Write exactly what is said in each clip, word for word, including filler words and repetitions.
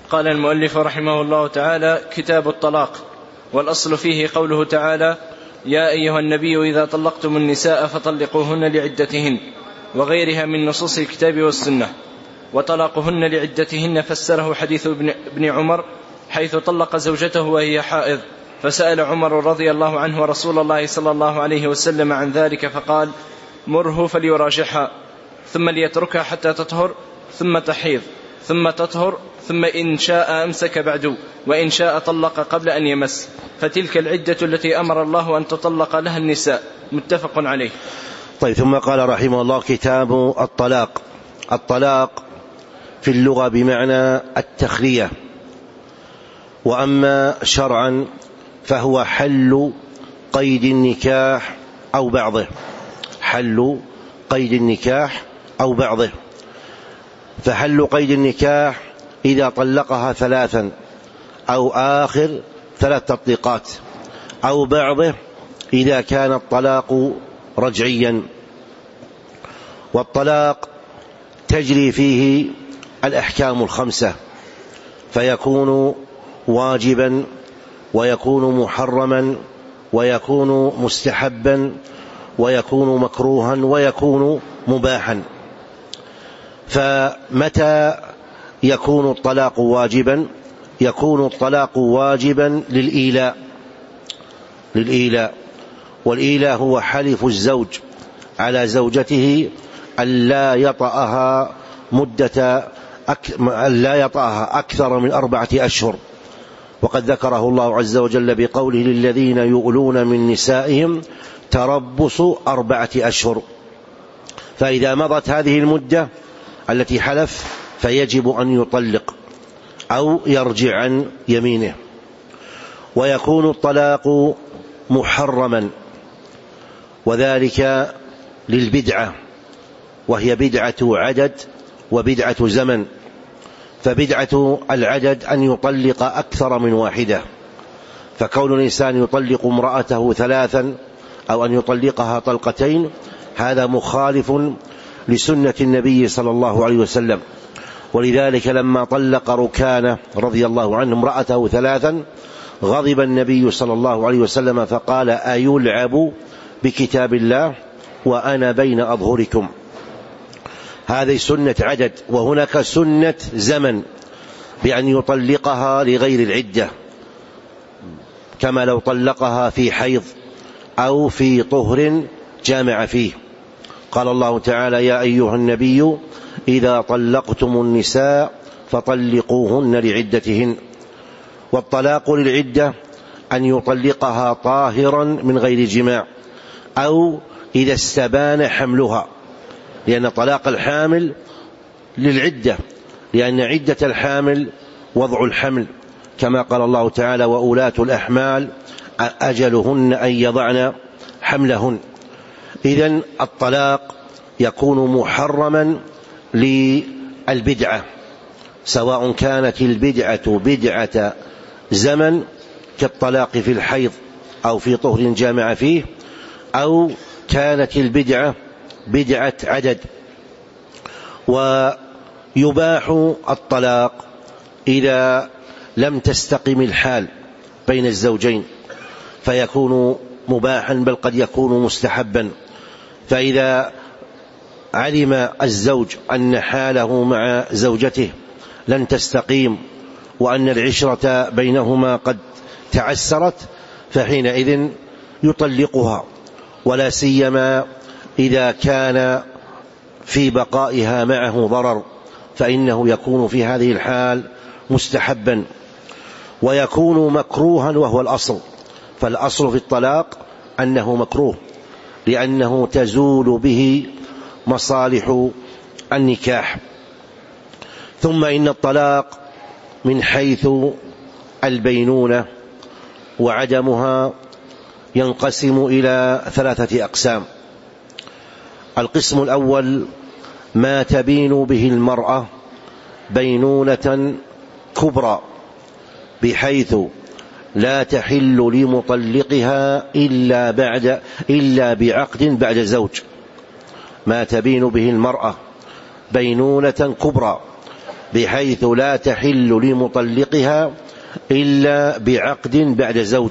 قال المؤلف رحمه الله تعالى: كتاب الطلاق. والأصل فيه قوله تعالى: يا أيها النبي إذا طلقتم النساء فطلقوهن لعدتهن، وغيرها من نصوص الكتاب والسنة. وطلاقهن لعدتهن فسره حديث ابن عمر حيث طلق زوجته وهي حائض، فسأل عمر رضي الله عنه رسول الله صلى الله عليه وسلم عن ذلك فقال: مره فليراجعها، ثم ليتركها حتى تطهر، ثم تحيض، ثم تطهر، ثم إن شاء أمسك بعد، وإن شاء طلق قبل أن يمس، فتلك العدة التي أمر الله أن تطلق لها النساء. متفق عليه. طيب، ثم قال رحمه الله: كتاب الطلاق. الطلاق في اللغة بمعنى التخلية، وأما شرعا فهو حل قيد النكاح أو بعضه، حل قيد النكاح أو بعضه. فحل قيد النكاح إذا طلقها ثلاثا أو آخر ثلاث تطليقات، أو بعضه إذا كان الطلاق رجعيا. والطلاق تجري فيه الأحكام الخمسة، فيكون واجبا، ويكون محرما، ويكون مستحبا، ويكون مكروها، ويكون مباحا. فمتى يكون الطلاق واجبا؟ يكون الطلاق واجبا للإيلاء للإيلاء والإيلاء هو حلف الزوج على زوجته ألا يطأها مدة أك... ألا يطأها أكثر من أربعة أشهر، وقد ذكره الله عز وجل بقوله: للذين يؤلون من نسائهم تربص أربعة أشهر. فإذا مضت هذه المدة التي حلف فيجب أن يطلق أو يرجع عن يمينه. ويكون الطلاق محرما، وذلك للبدعة، وهي بدعة عدد وبدعة زمن. فبدعة العدد أن يطلق أكثر من واحدة، فكون الإنسان يطلق امرأته ثلاثا أو أن يطلقها طلقتين هذا مخالف لسنة النبي صلى الله عليه وسلم. ولذلك لما طلق ركانة رضي الله عنه امرأته ثلاثا غضب النبي صلى الله عليه وسلم فقال: أيلعب بكتاب الله وأنا بين أظهركم. هذه سنة عدد، وهناك سنة زمن بأن يطلقها لغير العدة، كما لو طلقها في حيض أو في طهر جامع فيه. قال الله تعالى: يا أيها النبي إذا طلقتم النساء فطلقوهن لعدتهن. والطلاق للعدة أن يطلقها طاهرا من غير جماع، أو إذا استبان حملها، لأن طلاق الحامل للعدة، لأن عدة الحامل وضع الحمل، كما قال الله تعالى: وأولاة الأحمال أجلهن أن يضعن حملهن. إذن الطلاق يكون محرما للبدعة، سواء كانت البدعة بدعة زمن كالطلاق في الحيض أو في طهر جامع فيه، أو كانت البدعة بدعة عدد. ويباح الطلاق إذا لم تستقم الحال بين الزوجين، فيكون مباحا، بل قد يكون مستحبا. فإذا علم الزوج أن حاله مع زوجته لن تستقيم، وأن العشرة بينهما قد تعسرت، فحينئذ يطلقها، ولا سيما إذا كان في بقائها معه ضرر، فإنه يكون في هذه الحال مستحبا. ويكون مكروها وهو الأصل، فالأصل في الطلاق أنه مكروه، لأنه تزول به مصالح النكاح. ثم إن الطلاق من حيث البينونة وعدمها ينقسم إلى ثلاثة أقسام. القسم الأول ما تبين به المرأة بينونة كبرى، بحيث لا تحل لمطلقها إلا بعد إلا بعقد بعد زوج. ما تبين به المرأة بينونة كبرى، بحيث لا تحل لمطلقها إلا بعقد بعد زوج،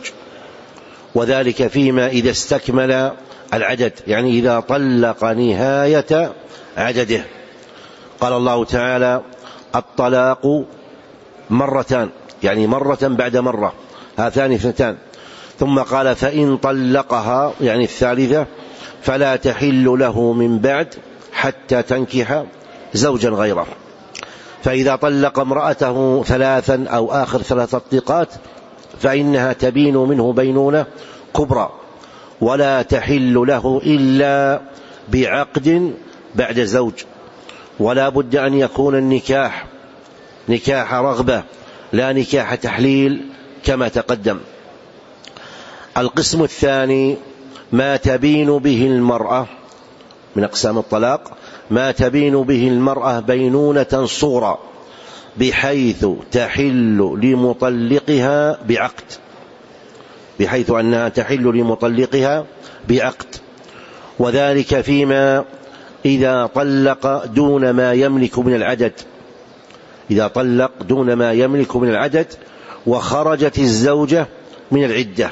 وذلك فيما إذا استكمل العدد، يعني إذا طلق نهاية عدده. قال الله تعالى: الطلاق مرتان، يعني مرة بعد مرة، هاتان اثنتان. ثم قال: فإن طلقها، يعني الثالثة، فلا تحل له من بعد حتى تنكح زوجا غيره. فإذا طلق امرأته ثلاثا أو آخر ثلاث طلقات فإنها تبين منه بينونة كبرى، ولا تحل له إلا بعقد بعد زوج، ولا بد أن يكون النكاح نكاح رغبة لا نكاح تحليل كما تقدم. القسم الثاني ما تبين به المرأة من أقسام الطلاق، ما تبين به المرأة بينونة صغرى بحيث تحل لمطلقها بعقد، بحيث أنها تحل لمطلقها بعقد، وذلك فيما إذا طلق دون ما يملك من العدد، إذا طلق دون ما يملك من العدد وخرجت الزوجة من العدة،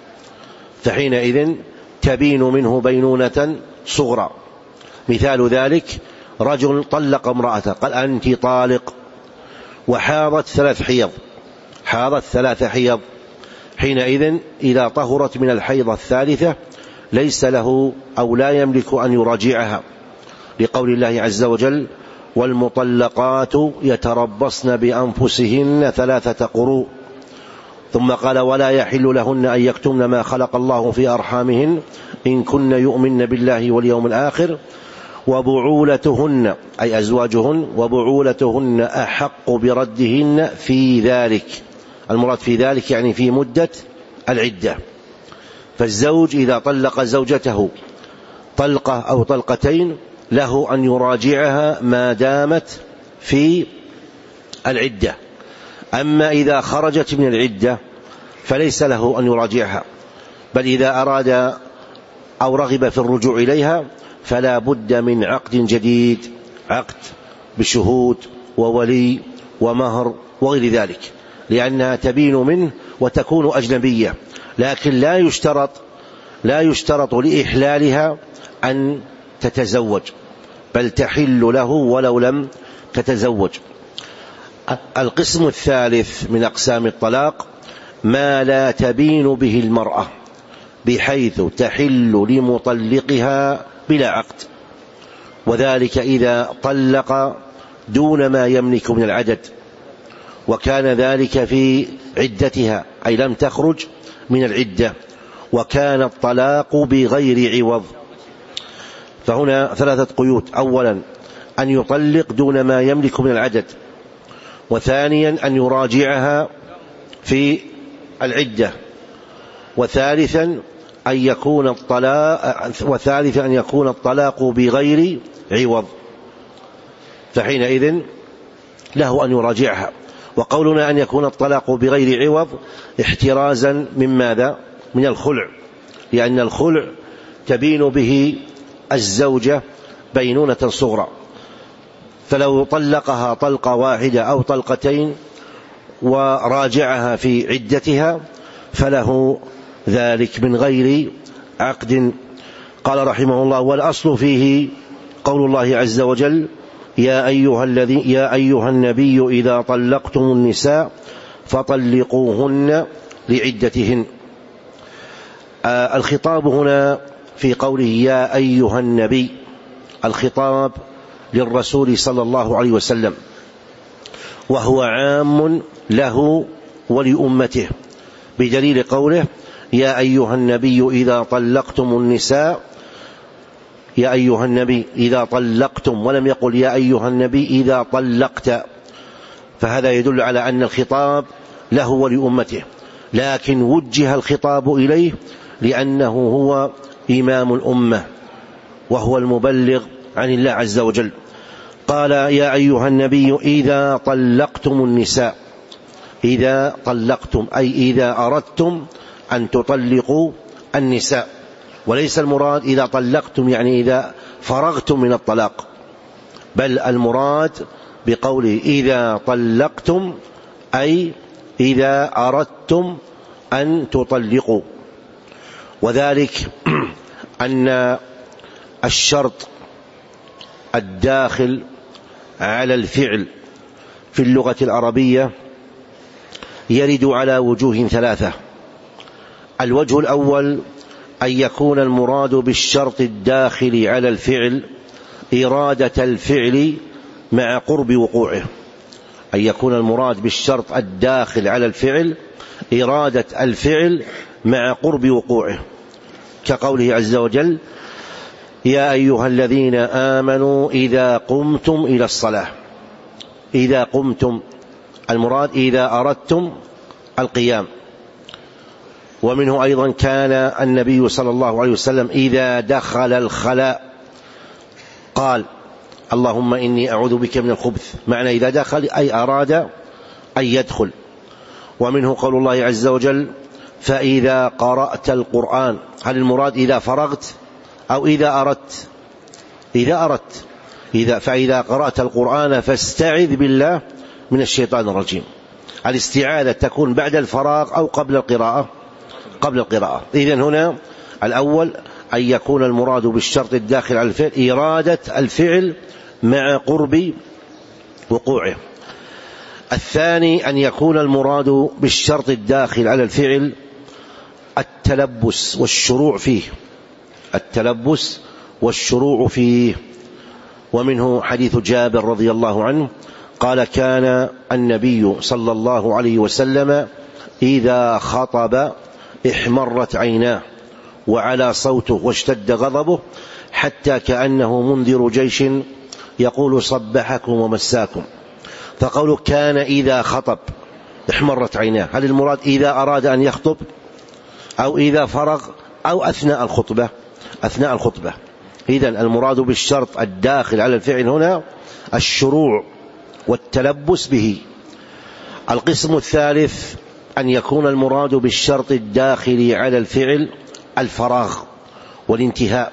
فحينئذ تبين منه بينونة صغرى. مثال ذلك: رجل طلق امرأته، قال: أنت طالق، وحاضت ثلاث حيض، حاضت ثلاث حيض، حينئذ إذا طهرت من الحيضة الثالثة ليس له أو لا يملك أن يراجعها، لقول الله عز وجل: والمطلقات يتربصن بأنفسهن ثلاثة قروء. ثم قال: ولا يحل لهن أن يكتمن ما خلق الله في أرحامهن إن كن يؤمن بالله واليوم الآخر وبعولتهن، أي أزواجهن، وبعولتهن أحق بردهن في ذلك. المراد في ذلك يعني في مدة العدة. فالزوج إذا طلق زوجته طلقة أو طلقتين له أن يراجعها ما دامت في العدة. أما إذا خرجت من العدة فليس له أن يراجعها، بل إذا أراد أو رغب في الرجوع إليها فلا بد من عقد جديد، عقد بشهود وولي ومهر وغير ذلك، لأنها تبين منه وتكون أجنبية. لكن لا يشترط لا يشترط لإحلالها أن تتزوج، بل تحل له ولو لم تتزوج. القسم الثالث من أقسام الطلاق ما لا تبين به المرأة بحيث تحل لمطلقها بلا عقد، وذلك إذا طلق دون ما يملك من العدد، وكان ذلك في عدتها، أي لم تخرج من العدة، وكان الطلاق بغير عوض. فهنا ثلاثة قيود: أولا أن يطلق دون ما يملك من العدد، وثانيا أن يراجعها في العدة، وثالثا أن يكون الطلاق وثالثا أن يكون الطلاق بغير عوض، فحينئذ له أن يراجعها. وقولنا أن يكون الطلاق بغير عوض احترازا من ماذا؟ من الخلع، لأن الخلع تبين به الزوجة بينونة صغرى، فلو طلقها طلقة واحدة أو طلقتين وراجعها في عدتها فله ذلك من غير عقد. قال رحمه الله: والأصل فيه قول الله عز وجل: يا أيها الذي يا أيها النبي إذا طلقتم النساء فطلقوهن لعدتهن. آه الخطاب هنا في قوله يا أيها النبي، الخطاب للرسول صلى الله عليه وسلم، وهو عام له ولأمته، بدليل قوله يا أيها النبي إذا طلقتم النساء، يا أيها النبي إذا طلقتم، ولم يقل يا أيها النبي إذا طلقت، فهذا يدل على أن الخطاب له ولأمته، لكن وجه الخطاب إليه لأنه هو إمام الأمة وهو المبلغ عن الله عز وجل. قال يا أيها النبي إذا طلقتم النساء، إذا طلقتم أي إذا أردتم أن تطلقوا النساء، وليس المراد إذا طلقتم يعني إذا فرغتم من الطلاق، بل المراد بقوله إذا طلقتم، أي إذا أردتم أن تطلقوا. وذلك أن الشرط الداخل على الفعل في اللغة العربية يرد على وجوه ثلاثة. الوجه الأول أن يكون المراد بالشرط الداخل على الفعل إرادة الفعل مع قرب وقوعه، أن يكون المراد بالشرط الداخل على الفعل إرادة الفعل مع قرب وقوعه، كقوله عز وجل يا أيها الذين آمنوا إذا قمتم إلى الصلاة. إذا قمتم المراد إذا أردتم القيام. ومنه أيضا كان النبي صلى الله عليه وسلم إذا دخل الخلاء قال اللهم إني أعوذ بك من الخبث، معنى إذا دخل أي أراد أن يدخل. ومنه قول الله عز وجل فإذا قرأت القرآن، هل المراد إذا فرغت أو إذا أردت؟ إذا أردت. إذا فإذا قرأت القرآن فاستعذ بالله من الشيطان الرجيم. الاستعاذة تكون بعد الفراغ أو قبل القراءة؟ قبل القراءة. إذن هنا الأول أن يكون المراد بالشرط الداخل على الفعل إرادة الفعل مع قرب وقوعه. الثاني أن يكون المراد بالشرط الداخل على الفعل التلبس والشروع فيه، التلبس والشروع فيه. ومنه حديث جابر رضي الله عنه قال كان النبي صلى الله عليه وسلم إذا خطب احمرت عيناه وعلى صوته واشتد غضبه حتى كأنه منذر جيش يقول صبحكم ومساكم. فقوله كان إذا خطب احمرت عيناه، هل المراد إذا أراد أن يخطب أو إذا فرغ أو أثناء الخطبة؟ أثناء الخطبة. إذن المراد بالشرط الداخل على الفعل هنا الشروع والتلبس به. القسم الثالث أن يكون المراد بالشرط الداخل على الفعل الفراغ والانتهاء،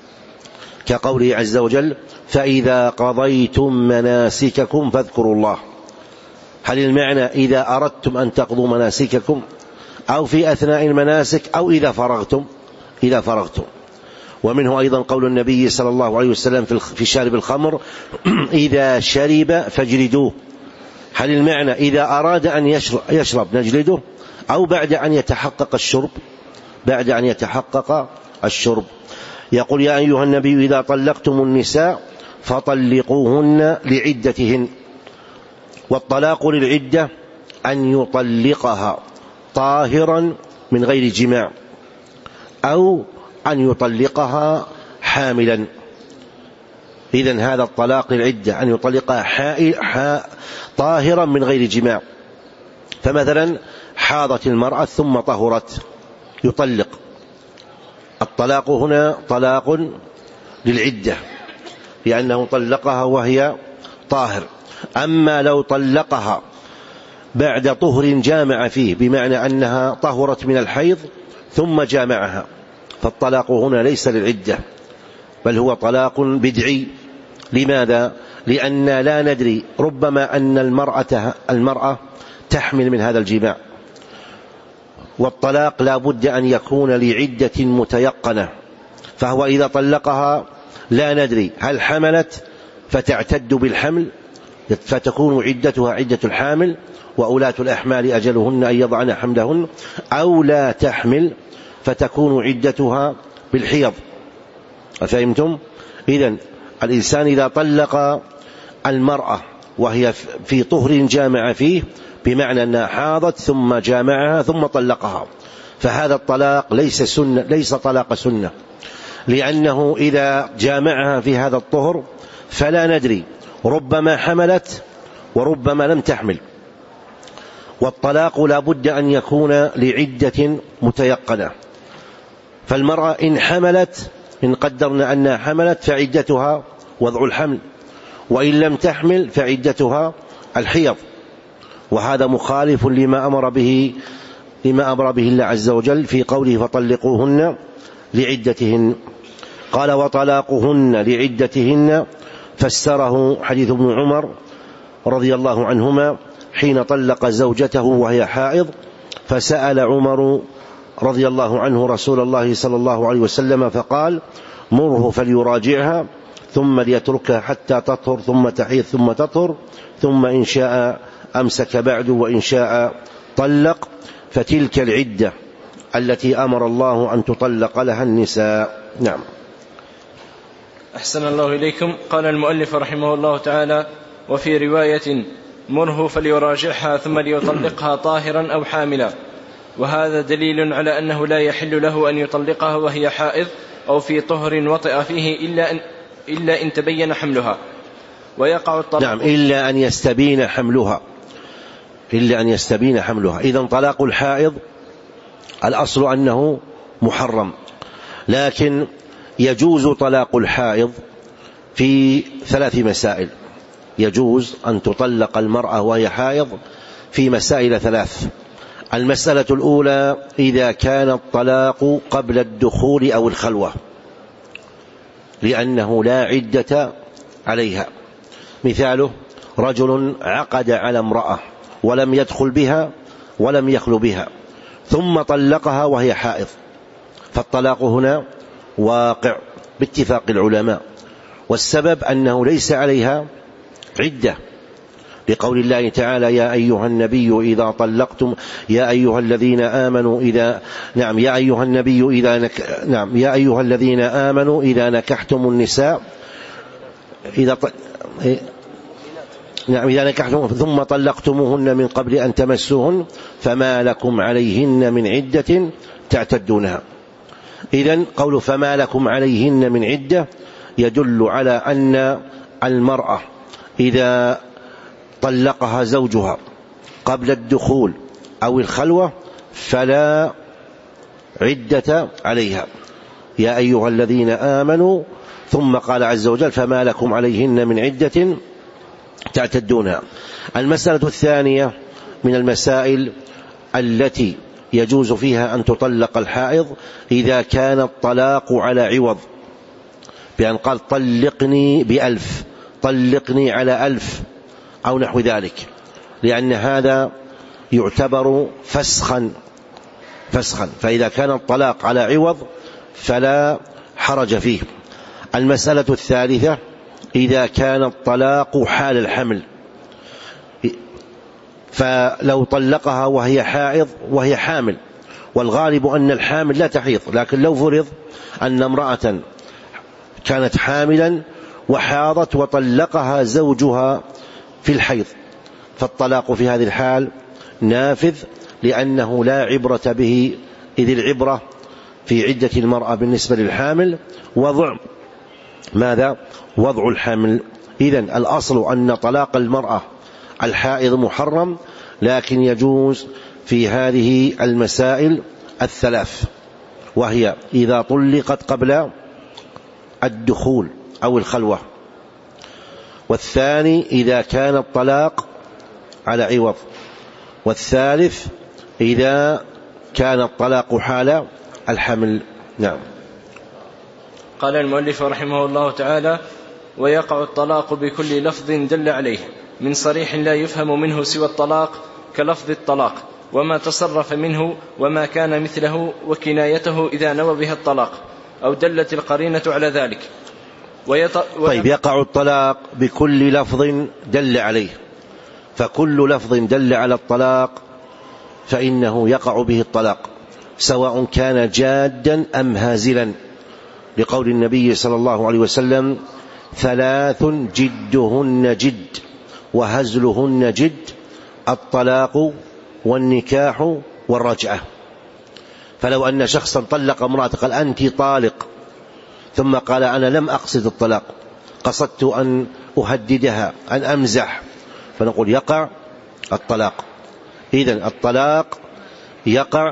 كقوله عز وجل فإذا قضيتم مناسككم فاذكروا الله. هل المعنى إذا أردتم أن تقضوا مناسككم أو في أثناء المناسك أو إذا فرغتم؟ إذا فرغتم. ومنه أيضا قول النبي صلى الله عليه وسلم في شارب الخمر إذا شرب فاجلدوه. هل المعنى إذا أراد أن يشرب, يشرب نجلده أو بعد أن يتحقق الشرب؟ بعد أن يتحقق الشرب. يقول يا أيها النبي إذا طلقتم النساء فطلقوهن لعدتهن. والطلاق للعدة أن يطلقها طاهرا من غير جماع أو أن يطلقها حاملا. إذن هذا الطلاق للعدة أن يطلقها حا... طاهرا من غير جماع. فمثلا حاضت المرأة ثم طهرت يطلق. الطلاق هنا طلاق للعدة لأنه طلقها وهي طاهر. أما لو طلقها بعد طهر جامع فيه بمعنى أنها طهرت من الحيض ثم جامعها فالطلاق هنا ليس للعدة بل هو طلاق بدعي. لماذا؟ لأن لا ندري ربما أن المرأة, المرأة تحمل من هذا الجماع. والطلاق لا بد أن يكون لعدة متيقنة، فهو إذا طلقها لا ندري هل حملت فتعتد بالحمل فتكون عدتها عدة الحامل وأولاة الأحمال أجلهن أن يضعن حملهن، أو لا تحمل فتكون عدتها بالحيض. أفهمتم؟ إذن الإنسان إذا طلق المرأة وهي في طهر جامع فيه بمعنى أنها حاضت ثم جامعها ثم طلقها فهذا الطلاق ليس سنة، ليس طلاق سنة، لأنه إذا جامعها في هذا الطهر فلا ندري ربما حملت وربما لم تحمل. والطلاق لا بد أن يكون لعدة متيقنة. فالمرأة إن حملت إن قدرنا أنها حملت فعدتها وضع الحمل، وإن لم تحمل فعدتها الحيض. وهذا مخالف لما أمر به لما أمر به الله عز وجل في قوله فطلقوهن لعدتهن. قال وطلاقهن لعدتهن فسره حديث ابن عمر رضي الله عنهما حين طلق زوجته وهي حائض، فسأل عمر رضي الله عنه رسول الله صلى الله عليه وسلم فقال: مره فليراجعها ثم ليتركها حتى تطهر ثم تحيض ثم تطهر، ثم إن شاء أمسك بعد وإن شاء طلق، فتلك العدة التي أمر الله أن تطلق لها النساء. نعم. أحسن الله إليكم. قال المؤلف رحمه الله تعالى: وفي رواية: مره فليراجعها ثم ليطلقها طاهرا أو حاملا. وهذا دليل على أنه لا يحل له أن يطلقها وهي حائض أو في طهر وطئ فيه إلا أن, إلا إن تبين حملها، ويقع الطلاق. نعم، إلا أن يستبين حملها، إلا أن يستبين حملها. إذن طلاق الحائض الأصل أنه محرم، لكن يجوز طلاق الحائض في ثلاث مسائل. يجوز أن تطلق المرأة وهي حائض في مسائل ثلاث. المسألة الأولى: إذا كان الطلاق قبل الدخول أو الخلوة، لأنه لا عدة عليها. مثاله: رجل عقد على امرأة ولم يدخل بها ولم يخل بها ثم طلقها وهي حائض، فالطلاق هنا واقع باتفاق العلماء، والسبب أنه ليس عليها عدة، لقول الله تعالى: يا أيها النبي إذا طلقتم يا أيها الذين آمنوا إذا نعم يا أيها النبي إذا نك... نعم يا أيها الذين آمنوا إذا نكحتم النساء إذا ط... نعم إذا نكحتم ثم طلقتموهن من قبل أن تمسوهن فما لكم عليهن من عدة تعتدونها. إذن قول فما لكم عليهن من عدة يدل على أن المرأة إذا طلقها زوجها قبل الدخول أو الخلوة فلا عدة عليها. يا أيها الذين آمنوا، ثم قال عز وجل: فما لكم عليهن من عدة تعتدونها. المسألة الثانية من المسائل التي يجوز فيها أن تطلق الحائض: إذا كان الطلاق على عوض، بأن قال: طلقني بألف، طلقني على ألف، أو نحو ذلك، لأن هذا يعتبر فسخا فسخا فإذا كان الطلاق على عوض فلا حرج فيه. المسألة الثالثة: إذا كان الطلاق حال الحمل، فلو طلقها وهي حائض وهي حامل، والغالب أن الحامل لا تحيض، لكن لو فرض أن امرأة كانت حاملا وحاضت وطلقها زوجها في الحيض، فالطلاق في هذه الحال نافذ، لأنه لا عبرة به، إذ العبرة في عدة المرأة بالنسبة للحامل وضع ماذا؟ وضع الحمل. إذن الأصل أن طلاق المرأة الحائض محرم، لكن يجوز في هذه المسائل الثلاث، وهي إذا طلقت قبل الدخول أو الخلوة، والثاني إذا كان الطلاق على عوض، والثالث إذا كان الطلاق حال الحمل. نعم. قال المؤلف رحمه الله تعالى: ويقع الطلاق بكل لفظ دل عليه من صريح لا يفهم منه سوى الطلاق، كلفظ الطلاق وما تصرف منه وما كان مثله وكنايته إذا نوى بها الطلاق أو دلت القرينة على ذلك. ويط... طيب، يقع الطلاق بكل لفظ دل عليه، فكل لفظ دل على الطلاق فإنه يقع به الطلاق، سواء كان جادا أم هازلا، لقول النبي صلى الله عليه وسلم: ثلاث جدهن جد وهزلهن جد: الطلاق والنكاح والرجعة. فلو أن شخصا طلق امرأة قال: أنت طالق، ثم قال: أنا لم أقصد الطلاق، قصدت أن أهددها، أن أمزح، فنقول يقع الطلاق. إذن الطلاق يقع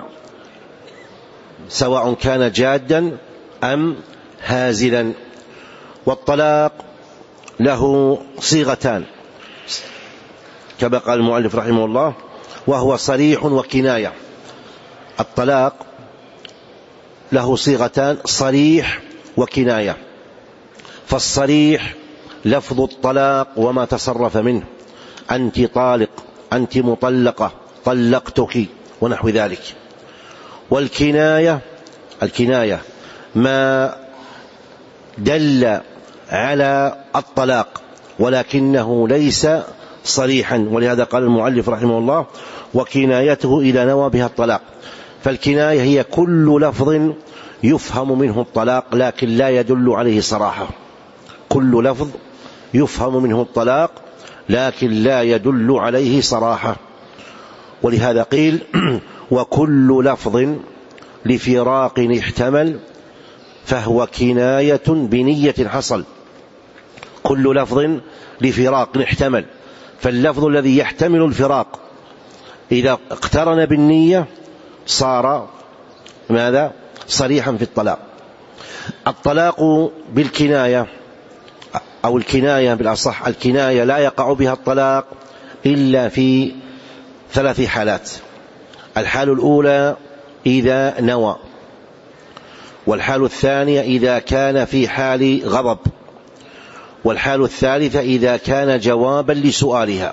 سواء كان جادا أم هازلا. والطلاق له صيغتان كما قال المؤلف رحمه الله، وهو صريح وكناية. الطلاق له صيغتان: صريح وكناية. فالصريح لفظ الطلاق وما تصرف منه، أنت طالق، أنت مطلقة، طلقتك، ونحو ذلك. والكناية الكناية ما دل على الطلاق ولكنه ليس صريحا، ولهذا قال المؤلف رحمه الله: وكنايته إذا نوى بها الطلاق. فالكناية هي كل لفظ يفهم منه الطلاق لكن لا يدل عليه صراحة، كل لفظ يفهم منه الطلاق لكن لا يدل عليه صراحة. ولهذا قيل: وكل لفظ لفراق احتمل فهو كناية بنية حصل. كل لفظ لفراق احتمل، فاللفظ الذي يحتمل الفراق إذا اقترن بالنية صار ماذا؟ صريحا في الطلاق. الطلاق بالكناية أو الكناية بالأصح، الكناية لا يقع بها الطلاق إلا في ثلاث حالات. الحال الأولى إذا نوى، والحال الثانية إذا كان في حال غضب، والحال الثالثة إذا كان جوابا لسؤالها.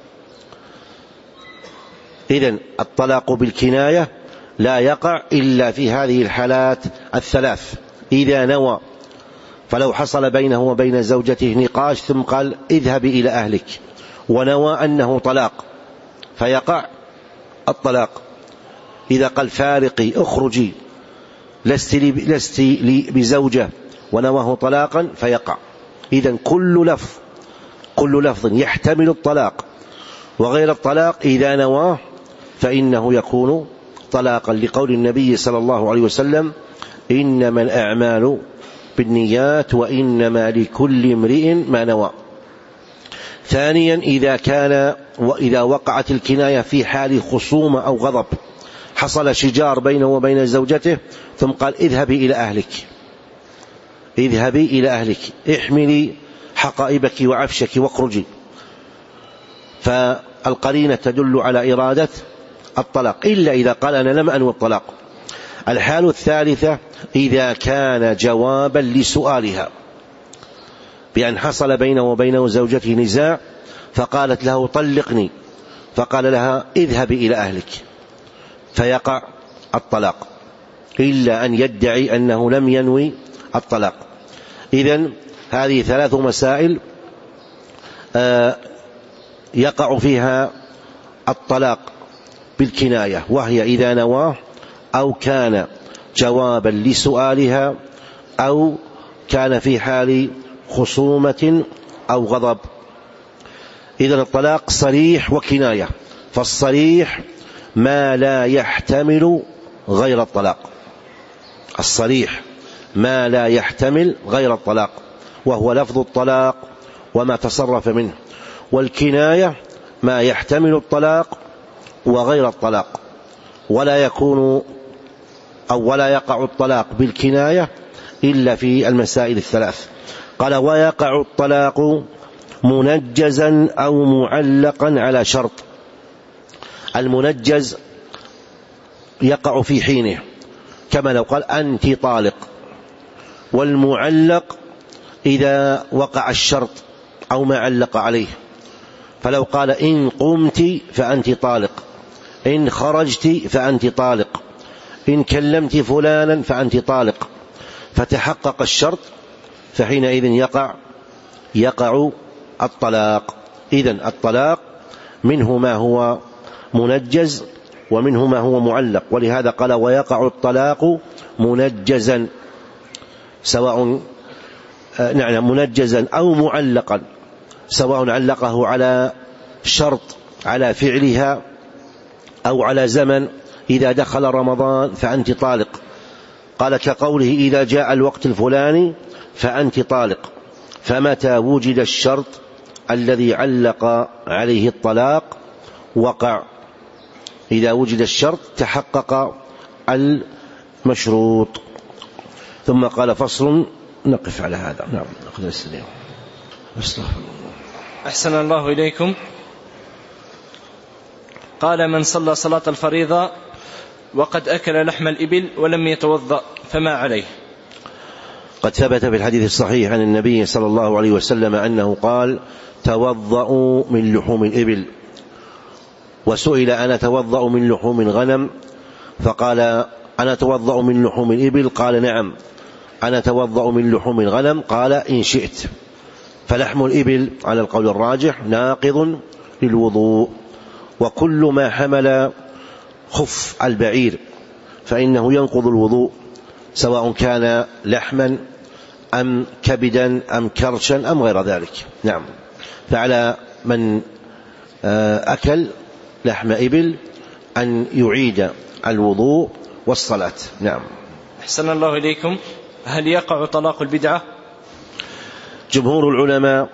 إذن الطلاق بالكناية لا يقع إلا في هذه الحالات الثلاث: إذا نوى، فلو حصل بينه وبين زوجته نقاش ثم قال: اذهبي إلى أهلك، ونوى أنه طلاق فيقع الطلاق. إذا قال: فارقي، اخرجي، لست لي, لست لي بزوجة، ونواه طلاقا فيقع. إذن كل لفظ كل لفظ يحتمل الطلاق وغير الطلاق إذا نواه فإنه يكون طلاقا، لقول النبي صلى الله عليه وسلم: إنما الأعمال بالنيات وإنما لكل امرئ ما نوى. ثانيا إذا كان وإذا وقعت الكناية في حال خصومة أو غضب، حصل شجار بينه وبين زوجته ثم قال: اذهبي إلى أهلك، اذهبي إلى أهلك، احملي حقائبك وعفشك واخرجي، فالقرينة تدل على إرادة الطلاق، إلا إذا قال: أنا لم أنوي الطلاق. الحال الثالثة إذا كان جوابا لسؤالها، بأن حصل بينه وبين زوجته نزاع فقالت له: طلقني، فقال لها: اذهبي إلى أهلك، فيقع الطلاق، إلا أن يدعي أنه لم ينوي الطلاق. إذن هذه ثلاث مسائل يقع فيها الطلاق بالكناية، وهي إذا نواه، أو كان جوابا لسؤالها، أو كان في حال خصومة أو غضب. إذن الطلاق صريح وكناية، فالصريح ما لا يحتمل غير الطلاق، الصريح ما لا يحتمل غير الطلاق، وهو لفظ الطلاق وما تصرف منه. والكناية ما يحتمل الطلاق وغير الطلاق، ولا يكون أو ولا يقع الطلاق بالكناية إلا في المسائل الثلاث. قال: ويقع الطلاق منجزا أو معلقا على شرط. المنجز يقع في حينه كما لو قال: أنت طالق. والمعلق إذا وقع الشرط أو ما علق عليه، فلو قال: إن قمت فأنت طالق، إن خرجت فأنت طالق، إن كلمت فلانا فأنت طالق، فتحقق الشرط، فحينئذ يقع يقع الطلاق. إذن الطلاق منه ما هو منجز ومنه ما هو معلق، ولهذا قال: ويقع الطلاق منجزا، سواء نعم منجزا أو معلقا، سواء علقه على شرط على فعلها أو على زمن. إذا دخل رمضان فأنت طالق، قال كقوله: إذا جاء الوقت الفلاني فأنت طالق. فمتى وجد الشرط الذي علق عليه الطلاق وقع، إذا وجد الشرط تحقق المشروط. ثم قال: فصل. نقف على هذا. نعم نأخذ السلام. أحسن الله إليكم. قال: من صلى صلاة قال الفريضة وقد أكل لحم الإبل ولم يتوضأ فما عليه؟ قد ثبت في الحديث الصحيح عن النبي صلى الله عليه وسلم أنه قال: توضؤوا من لحوم الإبل. وسئل: أنا توضأ من لحوم الغنم؟ فقال: أنا توضأ من لحوم الإبل؟ قال: نعم. أنا توضأ من لحوم الغنم؟ قال: إن شئت. فلحم الإبل على القول الراجح ناقض للوضوء، وكل ما حمل خف البعير فإنه ينقض الوضوء، سواء كان لحما أم كبدا أم كرشا أم غير ذلك. نعم. فعلى من أكل لحم إبل أن يعيد الوضوء والصلاة. نعم. أحسن الله إليكم. هل يقع طلاق البدعة؟ جمهور العلماء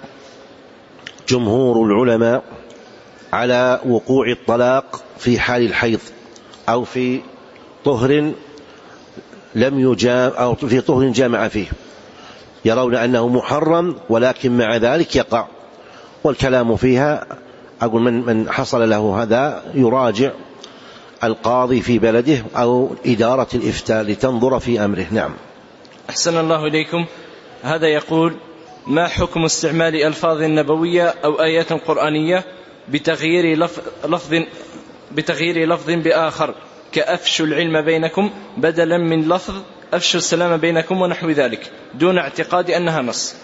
جمهور العلماء على وقوع الطلاق في حال الحيض أو في طهر لم يجامع أو في طهر جامع فيه، يرون أنه محرم، ولكن مع ذلك يقع. والكلام فيها أقول من من حصل له هذا يراجع القاضي في بلده أو إدارة الإفتاء لتنظر في أمره. نعم. أحسن الله إليكم. هذا يقول: ما حكم استعمال ألفاظ نبوية أو آيات قرآنية بتغيير لفظ بتغيير لفظ بآخر، كأفشوا العلم بينكم بدلا من لفظ أفشوا السلام بينكم ونحو ذلك، دون اعتقاد أنها نص؟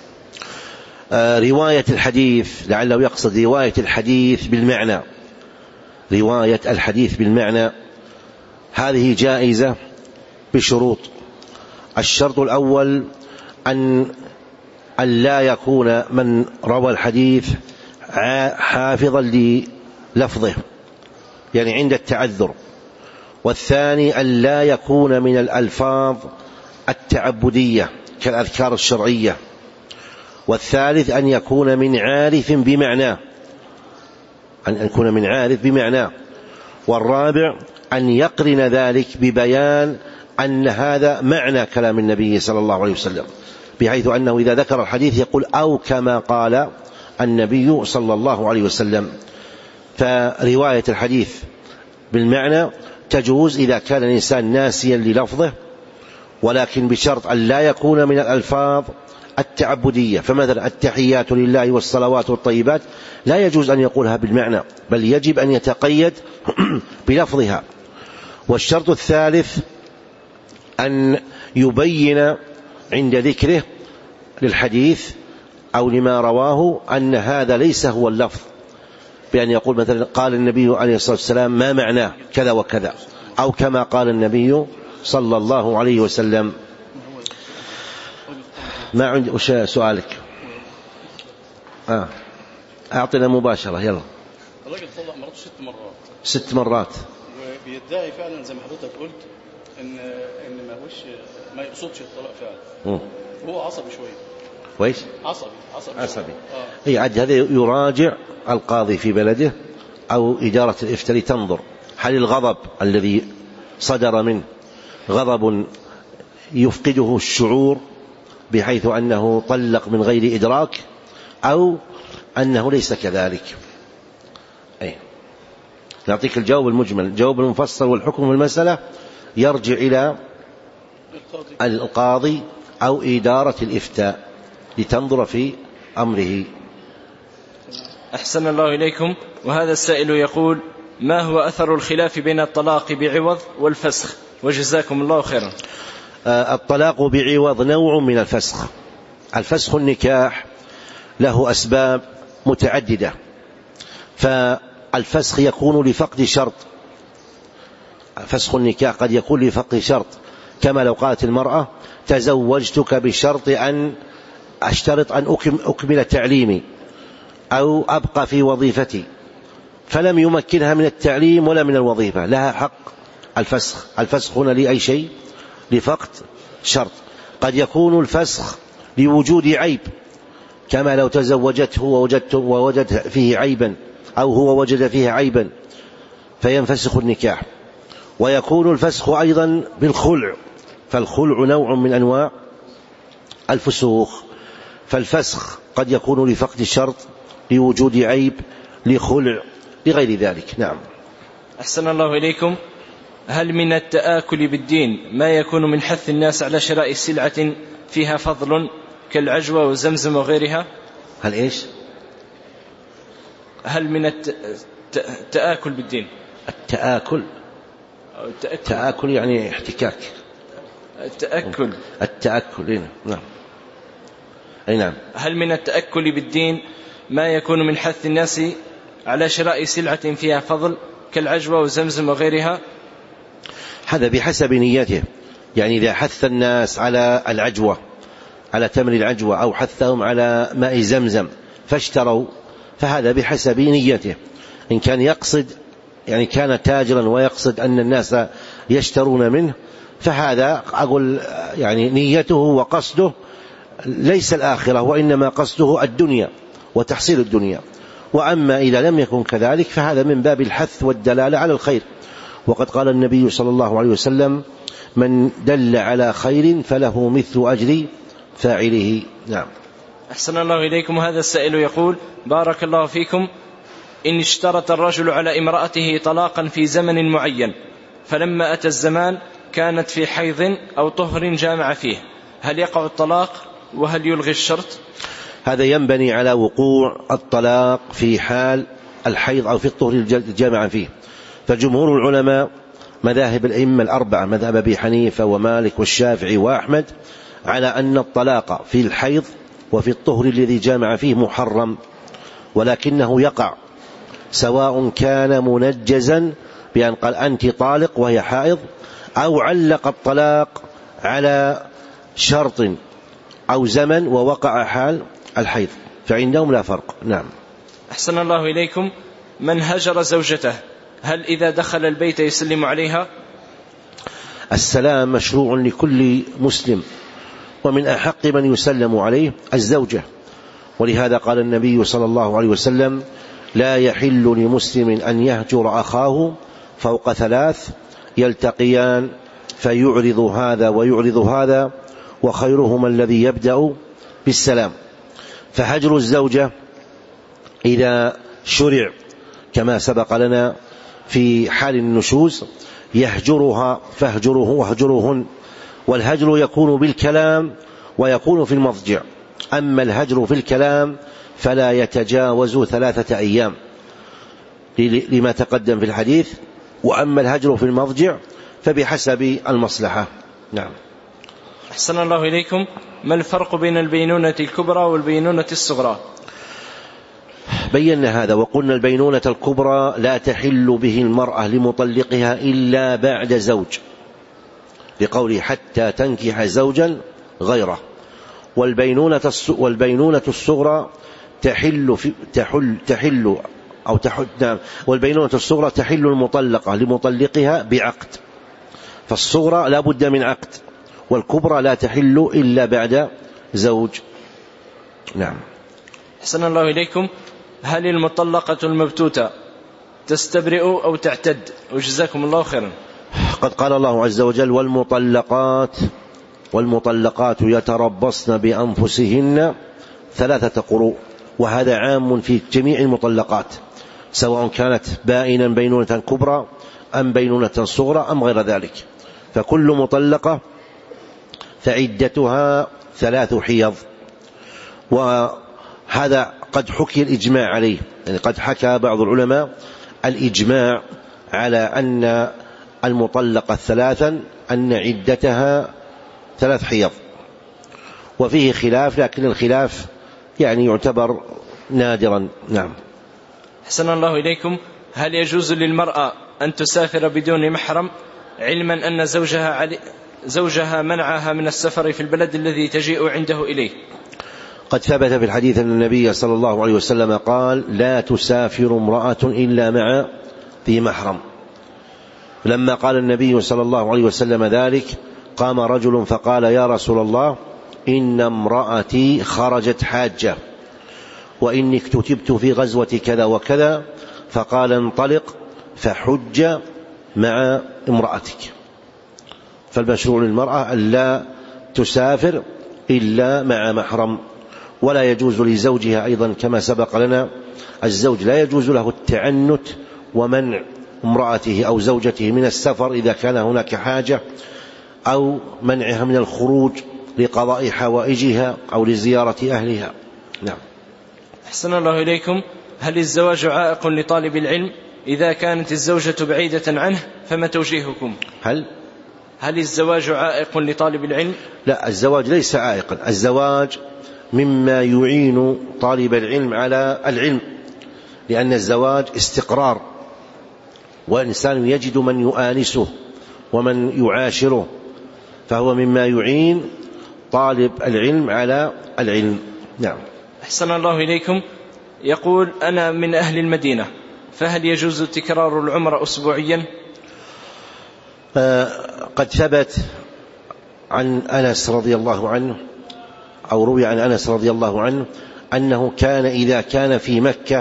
آه رواية الحديث، لعله يقصد رواية الحديث بالمعنى، رواية الحديث بالمعنى هذه جائزة بشروط. الشرط الأول أن أن لا يكون من روى الحديث حافظا للفظه، يعني عند التعذر. والثاني أن لا يكون من الألفاظ التعبدية كالأذكار الشرعية. والثالث أن يكون من عارف بمعناه، أن يكون من عارف بمعناه. والرابع أن يقرن ذلك ببيان أن هذا معنى كلام النبي صلى الله عليه وسلم، بحيث أنه إذا ذكر الحديث يقول: أو كما قال النبي صلى الله عليه وسلم. فرواية الحديث بالمعنى تجوز إذا كان الإنسان ناسيا للفظه، ولكن بشرط أن لا يكون من الألفاظ التعبدية. فمثلا التحيات لله والصلوات والطيبات لا يجوز أن يقولها بالمعنى، بل يجب أن يتقيد بلفظها. والشرط الثالث أن يبين عند ذكره للحديث أو لما رواه أن هذا ليس هو اللفظ، بأن يقول مثلا: قال النبي عليه الصلاة والسلام ما معناه كذا وكذا، أو كما قال النبي صلى الله عليه وسلم. ما عندي وش سؤالك؟ آه. أعطنا مباشرة. يلا. الراجل طلق مراته ست مرات ست مرات وبيدعي فعلا زي ما حضرتك قلت ان ان ما هوش ما يقصدش الطلاق فعلا، وهو عصبي شويه. كويس. عصبي عصبي, عصبي. آه. اي عاد هذا يراجع القاضي في بلده او إدارة الإفتاء لتنظر هل الغضب الذي صدر منه غضب يفقده الشعور بحيث أنه طلق من غير إدراك، أو أنه ليس كذلك. أي. نعطيك الجواب المجمل. الجواب المفصل والحكم في المسألة يرجع إلى القاضي أو إدارة الإفتاء لتنظر في أمره. أحسن الله إليكم. وهذا السائل يقول: ما هو أثر الخلاف بين الطلاق بعوض والفسخ؟ وجزاكم الله خيرا. الطلاق بعوض نوع من الفسخ. الفسخ النكاح له أسباب متعددة، فالفسخ يكون لفقد شرط. فسخ النكاح قد يكون لفقد شرط، كما لو قالت المرأة: تزوجتك بشرط أن أشترط أن أكمل تعليمي أو أبقى في وظيفتي، فلم يمكنها من التعليم ولا من الوظيفة، لها حق الفسخ. الفسخ هنا لأي شيء لفقد شرط. قد يكون الفسخ لوجود عيب، كما لو تزوجته ووجدت ووجد فيه عيبا، أو هو وجد فيه عيبا فينفسخ النكاح. ويكون الفسخ أيضا بالخلع، فالخلع نوع من أنواع الفسوخ. فالفسخ قد يكون لفقد الشرط، لوجود عيب، لخلع، لغير ذلك. نعم. أحسن الله إليكم. هل من التآكل بالدين ما يكون من حث الناس على شراء سلعة فيها فضل كالعجوة وزمزم وغيرها؟ هل إيش؟ هل من التآكل بالدين؟ التآكل التآكل يعني احتكاك. التأكل التأكل نعم. أي نعم. هل من التأكل بالدين ما يكون من حث الناس على شراء سلعة فيها فضل كالعجوة وزمزم وغيرها؟ هذا بحسب نيته، يعني إذا حث الناس على العجوة، على تمر العجوة، أو حثهم على ماء زمزم فاشتروا، فهذا بحسب نيته. إن كان يقصد، يعني كان تاجرا ويقصد أن الناس يشترون منه، فهذا أقول يعني نيته وقصده ليس الآخرة، وإنما قصده الدنيا وتحصيل الدنيا. وأما إذا لم يكن كذلك فهذا من باب الحث والدلالة على الخير. وقد قال النبي صلى الله عليه وسلم: من دل على خير فله مثل أجر فاعله. نعم. أحسن الله إليكم. هذا السائل يقول: بارك الله فيكم، إن اشترط الرجل على امرأته طلاقا في زمن معين، فلما أتى الزمان كانت في حيض أو طهر جامع فيه، هل يقع الطلاق وهل يلغي الشرط؟ هذا ينبني على وقوع الطلاق في حال الحيض أو في الطهر الجامع فيه. فجمهور العلماء مذاهب الأئمة الأربعة، مذهب أبي حنيفة ومالك والشافعي وأحمد، على أن الطلاق في الحيض وفي الطهر الذي جامع فيه محرم، ولكنه يقع سواء كان منجزا بأن قال أنت طالق وهي حائض، أو علق الطلاق على شرط أو زمن ووقع حال الحيض، فعندهم لا فرق. نعم. أحسن الله إليكم. من هجر زوجته هل إذا دخل البيت يسلم عليها؟ السلام مشروع لكل مسلم، ومن أحق من يسلم عليه الزوجة، ولهذا قال النبي صلى الله عليه وسلم: لا يحل لمسلم أن يهجر أخاه فوق ثلاث يلتقيان فيعرض هذا ويعرض هذا، وخيرهما الذي يبدأ بالسلام. فهجر الزوجة إذا شرع كما سبق لنا في حال النشوز يهجرها فاهجره واهجرهن، والهجر يكون بالكلام ويكون في المضجع. أما الهجر في الكلام فلا يتجاوز ثلاثة أيام لما تقدم في الحديث، وأما الهجر في المضجع فبحسب المصلحة. نعم. أحسن الله إليكم. ما الفرق بين البينونة الكبرى والبينونة الصغرى؟ بينا هذا وقلنا البينونة الكبرى لا تحل به المرأة لمطلقها إلا بعد زوج، لقوله: حتى تنكح زوجا غيره. والبينونة والبينونة الصغرى تحل في تحل تحل أو تحل نعم والبينونة الصغرى تحل المطلقة لمطلقها بعقد، فالصغرى لا بد من عقد، والكبرى لا تحل إلا بعد زوج. نعم. أحسن الله إليكم. هل المطلقة المبتوتة تستبرئ أو تعتد؟ وجزاكم الله خيرا. قد قال الله عز وجل: والمطلقات والمطلقات يتربصن بأنفسهن ثلاثة قروء، وهذا عام في جميع المطلقات سواء كانت بائنا بينونة كبرى أم بينونة صغرى أم غير ذلك، فكل مطلقة فعدتها ثلاث حيض. وهذا قد حكي الإجماع عليه، يعني قد حكى بعض العلماء الإجماع على أن المطلقة ثلاثا أن عدتها ثلاث حيض، وفيه خلاف، لكن الخلاف يعني يعتبر نادرا. نعم. أحسن الله إليكم. هل يجوز للمرأة أن تسافر بدون محرم علما أن زوجها, علي زوجها منعها من السفر في البلد الذي تجيء عنده إليه؟ قد ثبت في الحديث أن النبي صلى الله عليه وسلم قال: لا تسافر امرأة إلا مع ذي محرم. لما قال النبي صلى الله عليه وسلم ذلك قام رجل فقال: يا رسول الله، إن امرأتي خرجت حاجة وإني اكتتبت في غزوة كذا وكذا، فقال: انطلق فحج مع امرأتك. فالمشروع للمرأة أن لا تسافر إلا مع محرم، ولا يجوز لزوجها أيضا كما سبق لنا، الزوج لا يجوز له التعنت ومنع امرأته أو زوجته من السفر إذا كان هناك حاجة، أو منعها من الخروج لقضاء حوائجها أو لزيارة أهلها. نعم. أحسن الله إليكم. هل الزواج عائق لطالب العلم إذا كانت الزوجة بعيدة عنه؟ فما توجيهكم؟ هل هل الزواج عائق لطالب العلم؟ لا، الزواج ليس عائقا. الزواج مما يعين طالب العلم على العلم، لأن الزواج استقرار، والإنسان يجد من يؤانسه ومن يعاشره، فهو مما يعين طالب العلم على العلم. نعم. أحسن الله إليكم. يقول: أنا من أهل المدينة، فهل يجوز تكرار العمرة أسبوعيا؟ آه قد ثبت عن أنس رضي الله عنه، أو روي عن أنس رضي الله عنه أنه كان إذا كان في مكة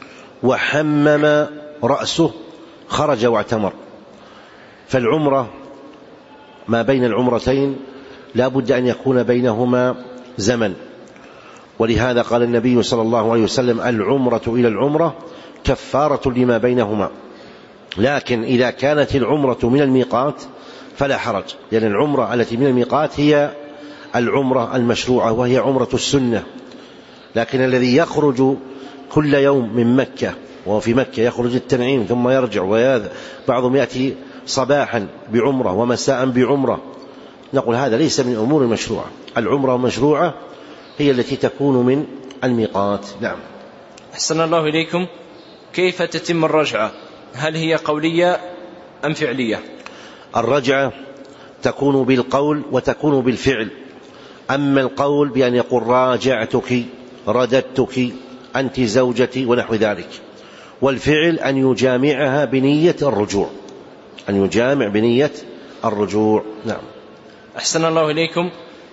وحمم رأسه خرج واعتمر. فالعمرة ما بين العمرتين لا بد أن يكون بينهما زمن، ولهذا قال النبي صلى الله عليه وسلم: العمرة إلى العمرة كفارة لما بينهما. لكن إذا كانت العمرة من الميقات فلا حرج، لأن يعني العمرة التي من الميقات هي العمرة المشروعة وهي عمرة السنة. لكن الذي يخرج كل يوم من مكة، وفي مكة يخرج التنعيم ثم يرجع، وهذا بعضهم يأتي صباحا بعمرة ومساء بعمرة، نقول هذا ليس من أمور المشروعة. العمرة المشروعة هي التي تكون من الميقات. نعم. أحسن الله إليكم. كيف تتم الرجعة؟ هل هي قولية أم فعلية؟ الرجعة تكون بالقول وتكون بالفعل. أما القول بأن يقول راجعتك، رددتك، أنت زوجتي ونحو ذلك، والفعل أن يجامعها بنية الرجوع، أن يجامع بنية الرجوع. نعم. أحسن الله إليكم.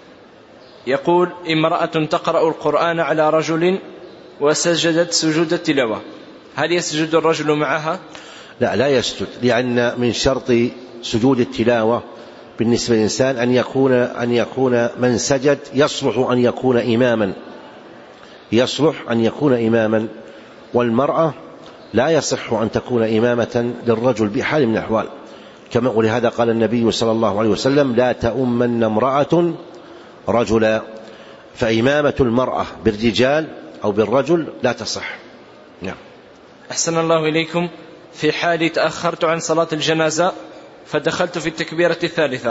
يقول: امرأة تقرأ القرآن على رجل وسجدت سجود التلاوة، هل يسجد الرجل معها؟ لا، لا يسجد، لأن من شرط سجود التلاوة بالنسبة للإنسان أن يكون أن يكون من سجد يصلح أن يكون إماما، يصلح أن يكون إماما، والمرأة لا يصح أن تكون إمامة للرجل بحال من الأحوال، كما ولهذا قال النبي صلى الله عليه وسلم: لا تؤمن امرأة رجلا. فإمامة المرأة بالرجال أو بالرجل لا تصح. نعم. أحسن الله إليكم. في حال تأخرت عن صلاة الجنازة فدخلت في التكبيرة الثالثة،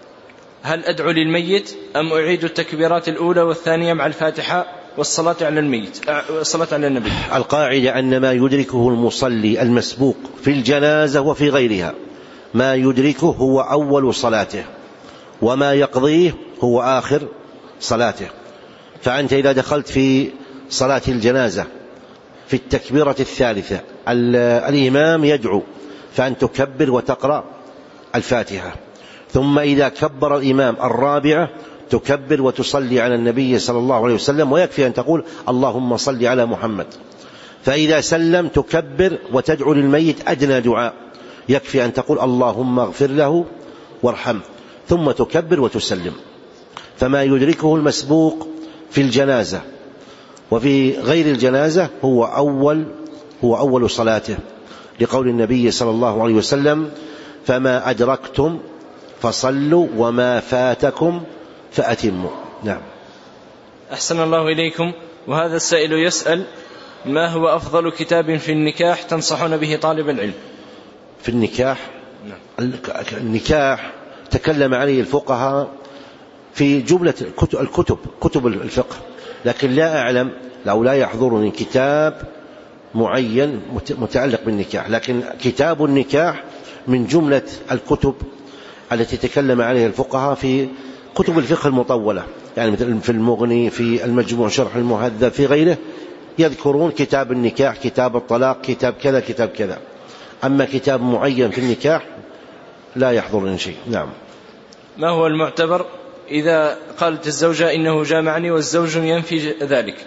هل أدعو للميت أم أعيد التكبيرات الأولى والثانية مع الفاتحة والصلاة على الميت والصلاة على النبي؟ القاعدة أن ما يدركه المصلي المسبوق في الجنازة وفي غيرها ما يدركه هو أول صلاته، وما يقضيه هو آخر صلاته. فأنت إذا دخلت في صلاة الجنازة في التكبيرة الثالثة الإمام يدعو، فأن تكبر وتقرأ الفاتحة، ثم إذا كبر الإمام الرابعة تكبر وتصلي على النبي صلى الله عليه وسلم، ويكفي أن تقول اللهم صل على محمد. فإذا سلم تكبر وتدعو للميت أدنى دعاء، يكفي أن تقول اللهم اغفر له وارحمه، ثم تكبر وتسلم. فما يدركه المسبوق في الجنازة وفي غير الجنازة هو أول هو أول صلاته، لقول النبي صلى الله عليه وسلم: فما أدركتم فصلوا وما فاتكم فأتموا. نعم. أحسن الله إليكم. وهذا السائل يسأل: ما هو أفضل كتاب في النكاح تنصحون به طالب العلم؟ في النكاح؟ نعم. النكاح تكلم عليه الفقهاء في جملة الكتب كتب الفقه، لكن لا أعلم لو لا يحضرني كتاب معين متعلق بالنكاح، لكن كتاب النكاح من جملة الكتب التي تكلم عليها الفقهاء في كتب الفقه المطولة، يعني مثل في المغني، في المجموع شرح المهذب، في غيره يذكرون كتاب النكاح، كتاب الطلاق، كتاب كذا كتاب كذا. أما كتاب معين في النكاح لا يحضرني شيء. نعم. ما هو المعتبر إذا قالت الزوجة إنه جامعني والزوج ينفي ذلك؟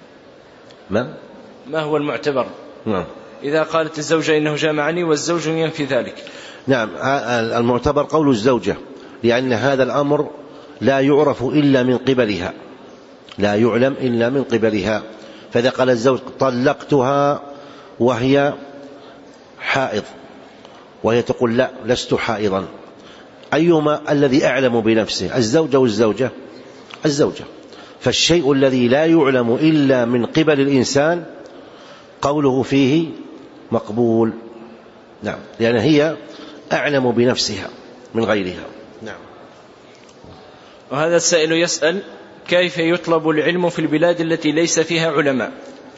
ما ما هو المعتبر؟ نعم. إذا قالت الزوجة إنه جامعني والزوج ينفي ذلك؟ نعم، المعتبر قول الزوجة، لأن هذا الأمر لا يعرف إلا من قبلها، لا يعلم إلا من قبلها. فإذا قال الزوج طلقتها وهي حائض وهي تقول لا لست حائضا، أيهما الذي أعلم بنفسه، الزوجة والزوجة؟ الزوجة. فالشيء الذي لا يعلم إلا من قبل الإنسان قوله فيه مقبول. نعم، لأن هي أعلم بنفسها من غيرها. نعم. وهذا السائل يسأل: كيف يطلب العلم في البلاد التي ليس فيها علماء؟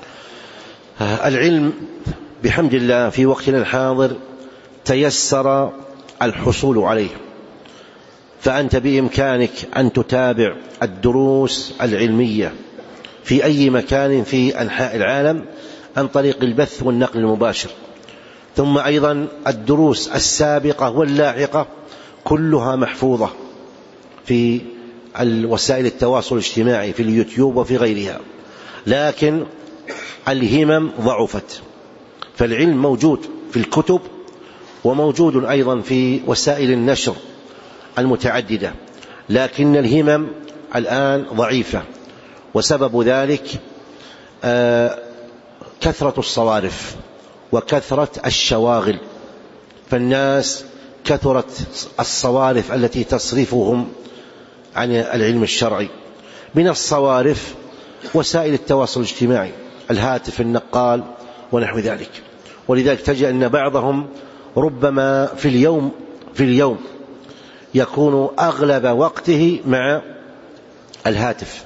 العلم بحمد الله في وقتنا الحاضر تيسر الحصول عليه، فأنت بإمكانك أن تتابع الدروس العلمية في أي مكان في أنحاء العالم عن طريق البث والنقل المباشر. ثم أيضا الدروس السابقة واللاحقة كلها محفوظة في وسائل التواصل الاجتماعي في اليوتيوب وفي غيرها، لكن الهمم ضعفت. فالعلم موجود في الكتب وموجود أيضا في وسائل النشر المتعددة، لكن الهمم الآن ضعيفة، وسبب ذلك كثرة الصوارف وكثرة الشواغل. فالناس كثرت الصوارف التي تصرفهم عن العلم الشرعي. من الصوارف وسائل التواصل الاجتماعي، الهاتف النقال ونحو ذلك. ولذلك تجد أن بعضهم ربما في اليوم في اليوم يكون أغلب وقته مع الهاتف.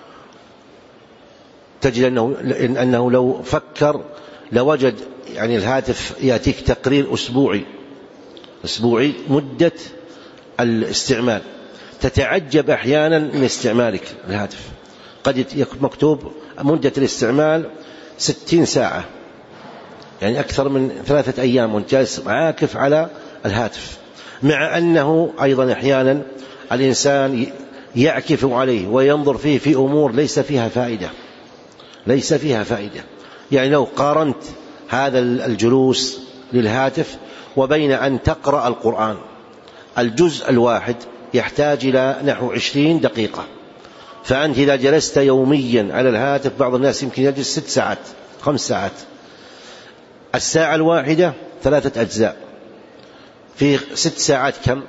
تجد أنه, أنه لو فكر لوجد يعني الهاتف يأتيك تقرير أسبوعي أسبوعي مدة الاستعمال، تتعجب أحيانا من استعمالك الهاتف. قد يكون مكتوب مدة الاستعمال ستين ساعة، يعني أكثر من ثلاثة أيام وانت جالس عاكف على الهاتف، مع أنه أيضا أحيانا الإنسان يعكف عليه وينظر فيه في أمور ليس فيها فائدة ليس فيها فائدة. يعني لو قارنت هذا الجلوس للهاتف وبين أن تقرأ القرآن، الجزء الواحد يحتاج إلى نحو عشرين دقيقة، فأنت إذا جلست يوميا على الهاتف، بعض الناس يمكن يجلس ست ساعات خمس ساعات، الساعة الواحدة ثلاثة أجزاء، في ست ساعات كم؟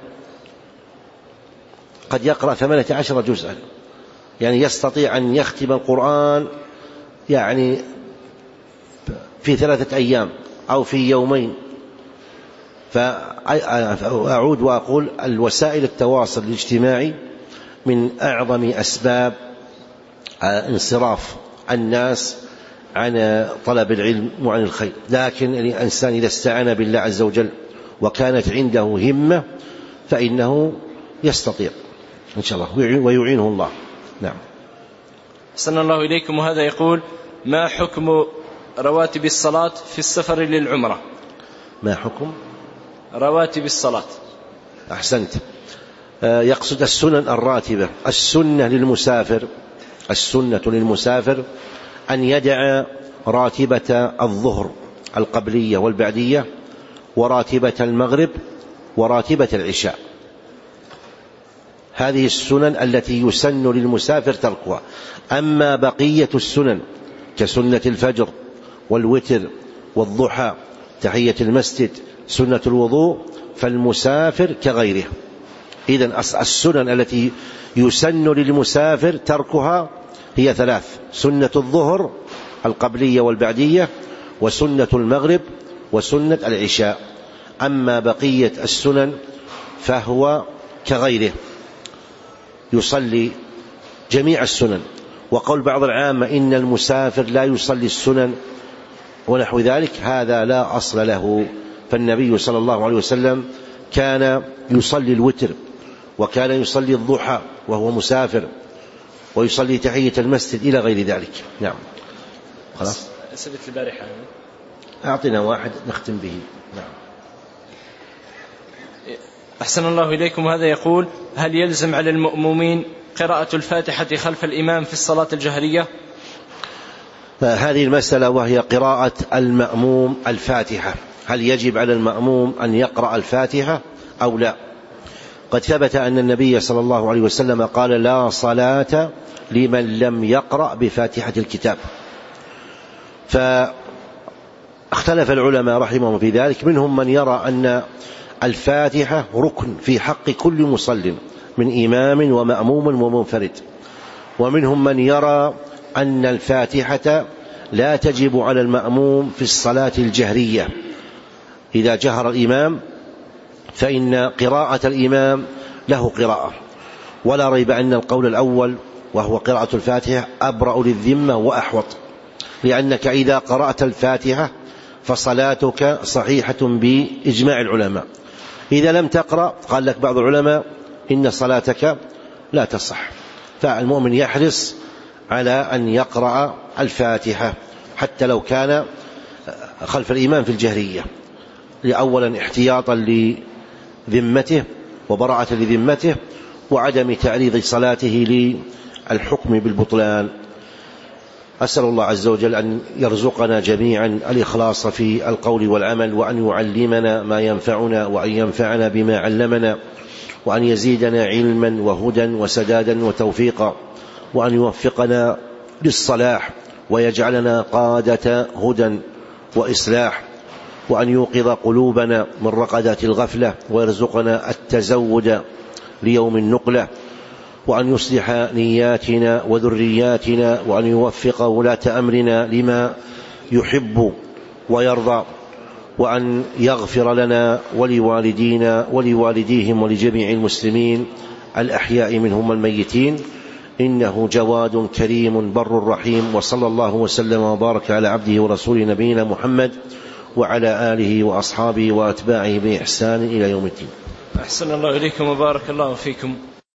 قد يقرأ ثمانية عشر جزءا، يعني يستطيع أن يختم القرآن يعني في ثلاثة أيام أو في يومين. فأعود وأقول الوسائل التواصل الاجتماعي من أعظم أسباب انصراف الناس عن طلب العلم وعن الخير. لكن الإنسان إذا استعان بالله عز وجل وكانت عنده همة فإنه يستطيع إن شاء الله ويعينه الله. نعم. أحسن الله إليكم. وهذا يقول: ما حكم رواتب الصلاة في السفر للعمرة؟ ما حكم رواتب الصلاة؟ أحسنت. يقصد السنن الراتبة. السنة للمسافر السنة للمسافر أن يدع راتبة الظهر القبلية والبعدية، وراتبة المغرب، وراتبة العشاء. هذه السنن التي يسن للمسافر تركها. أما بقية السنن كسنة الفجر والوتر والضحى، تحية المسجد، سنة الوضوء، فالمسافر كغيره. إذن السنن التي يسن للمسافر تركها هي ثلاث: سنة الظهر القبلية والبعدية، وسنة المغرب، وسنة العشاء. أما بقية السنن فهو كغيره، يصلي جميع السنن. وقول بعض العامة إن المسافر لا يصلي السنن ونحو ذلك، هذا لا أصل له. فالنبي صلى الله عليه وسلم كان يصلي الوتر، وكان يصلي الضحى وهو مسافر، ويصلي تحية المسجد إلى غير ذلك. نعم. خلاص. أسئلة البارحة أعطنا واحد نختم به. نعم. أحسن الله إليكم. هذا يقول: هل يلزم على المأمومين قراءة الفاتحة خلف الإمام في الصلاة الجهرية؟ هذه المسألة وهي قراءة المأموم الفاتحة، هل يجب على المأموم أن يقرأ الفاتحة أو لا؟ قد ثبت أن النبي صلى الله عليه وسلم قال: لا صلاة لمن لم يقرأ بفاتحة الكتاب. اختلف العلماء رحمهم في ذلك، منهم من يرى أن الفاتحة ركن في حق كل مصل من إمام ومأموم ومنفرد، ومنهم من يرى أن الفاتحة لا تجب على المأموم في الصلاة الجهرية، إذا جهر الإمام فإن قراءة الإمام له قراءة، ولا ريب أن القول الأول وهو قراءة الفاتحة أبرأ للذمة وأحوط، لأنك إذا قرأت الفاتحة فصلاتك صحيحة بإجماع العلماء. إذا لم تقرأ قال لك بعض العلماء إن صلاتك لا تصح، فالمؤمن يحرص على أن يقرأ الفاتحة حتى لو كان خلف الإمام في الجهرية، لأولا احتياطا لذمته وبراءة لذمته، وعدم تعريض صلاته للحكم بالبطلان. أسأل الله عز وجل أن يرزقنا جميعا الإخلاص في القول والعمل، وأن يعلمنا ما ينفعنا، وأن ينفعنا بما علمنا، وأن يزيدنا علما وهدى وسدادا وتوفيقا، وأن يوفقنا للصلاح ويجعلنا قادة هدى وإصلاح، وأن يوقظ قلوبنا من رقدات الغفلة، ويرزقنا التزود ليوم النقلة، وأن يصلح نياتنا وذرياتنا، وأن يوفق ولاة أمرنا لما يحب ويرضى، وأن يغفر لنا ولوالدينا ولوالديهم ولجميع المسلمين الأحياء منهم الميتين، إنه جواد كريم بر رحيم. وصلى الله وسلم وبارك على عبده ورسوله نبينا محمد وعلى آله وأصحابه وأتباعه بإحسان إلى يوم الدين. أحسن الله إليكم وبارك الله فيكم.